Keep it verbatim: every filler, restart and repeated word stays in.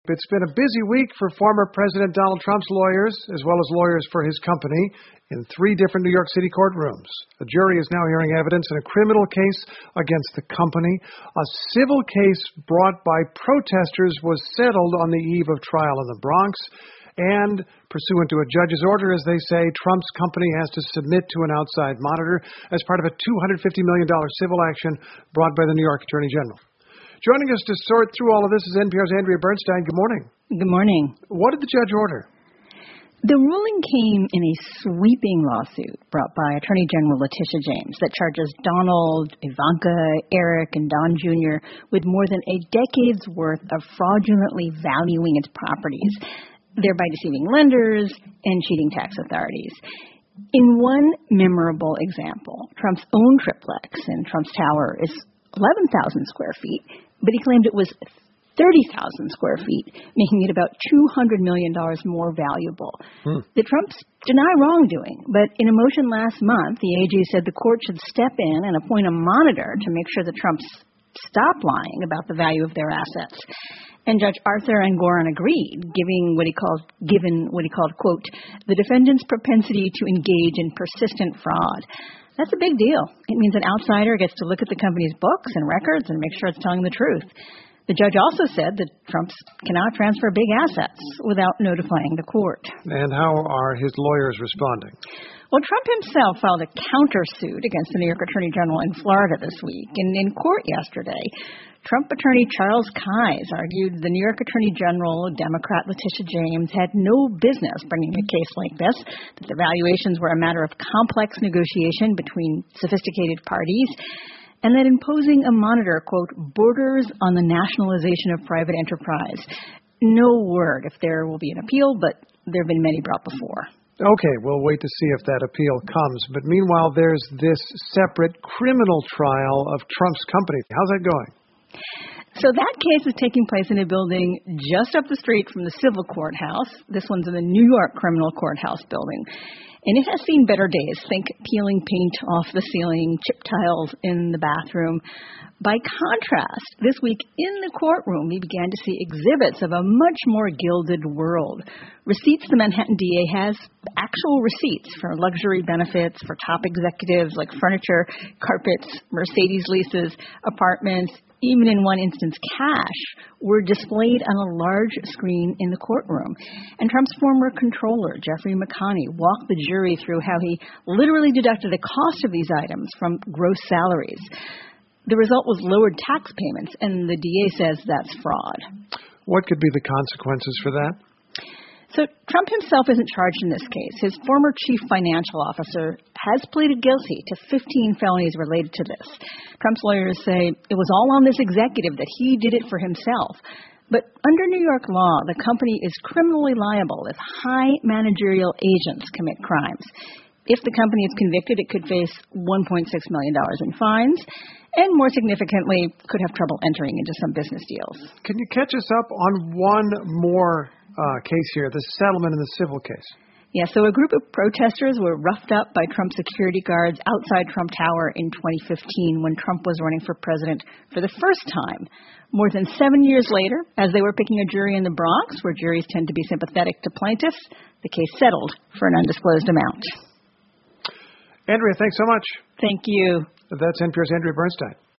It's been a busy week for former President Donald Trump's lawyers, as well as lawyers for his company, in three different New York City courtrooms. A jury is now hearing evidence in a criminal case against the company. A civil case brought by protesters was settled on the eve of trial in the Bronx. And, pursuant to a judge's order, as they say, Trump's company has to submit to an outside monitor as part of a two hundred fifty million dollars civil action brought by the New York Attorney General. Joining us to sort through all of this is N P R's Andrea Bernstein. Good morning. Good morning. What did the judge order? The ruling came in a sweeping lawsuit brought by Attorney General Letitia James that charges Donald, Ivanka, Eric, and Don Junior with more than a decade's worth of fraudulently valuing its properties, thereby deceiving lenders and cheating tax authorities. In one memorable example, Trump's own triplex in Trump's Tower is eleven thousand square feet, but he claimed it was thirty thousand square feet, making it about two hundred million dollars more valuable. Hmm. The Trumps deny wrongdoing, but in a motion last month, the A G said the court should step in and appoint a monitor to make sure the Trumps stop lying about the value of their assets. And Judge Arthur Engoron agreed, giving what he called, given what he called, quote, the defendant's propensity to engage in persistent fraud. That's a big deal. It means an outsider gets to look at the company's books and records and make sure it's telling the truth. The judge also said that Trump cannot transfer big assets without notifying the court. And how are his lawyers responding? Well, Trump himself filed a countersuit against the New York Attorney General in Florida this week. And in court yesterday, Trump attorney Charles Keyes argued the New York Attorney General, Democrat Letitia James, had no business bringing a case like this, that the valuations were a matter of complex negotiation between sophisticated parties, and that imposing a monitor, quote, borders on the nationalization of private enterprise. No word if there will be an appeal, but there have been many brought before. Okay, we'll wait to see if that appeal comes. But meanwhile, there's this separate criminal trial of Trump's company. How's that going? So that case is taking place in a building just up the street from the civil courthouse. This one's in the New York Criminal Courthouse building. And it has seen better days. Think peeling paint off the ceiling, chip tiles in the bathroom. By contrast, this week in the courtroom, we began to see exhibits of a much more gilded world. Receipts the Manhattan D A has, actual receipts for luxury benefits for top executives like furniture, carpets, Mercedes leases, apartments, even in one instance cash, were displayed on a large screen in the courtroom. And Trump's former controller, Jeffrey McConney, walked the jury through how he literally deducted the cost of these items from gross salaries. The result was lowered tax payments, and the D A says that's fraud. What could be the consequences for that? So Trump himself isn't charged in this case. His former chief financial officer has pleaded guilty to fifteen felonies related to this. Trump's lawyers say it was all on this executive, that he did it for himself. But under New York law, the company is criminally liable if high managerial agents commit crimes. If the company is convicted, it could face one point six million dollars in fines, and more significantly, could have trouble entering into some business deals. Can you catch us up on one more uh, case here, the settlement in the civil case? Yeah, so a group of protesters were roughed up by Trump security guards outside Trump Tower in twenty fifteen when Trump was running for president for the first time. More than seven years later, as they were picking a jury in the Bronx, where juries tend to be sympathetic to plaintiffs, the case settled for an undisclosed amount. Andrea, thanks so much. Thank you. That's N P R's Andrea Bernstein.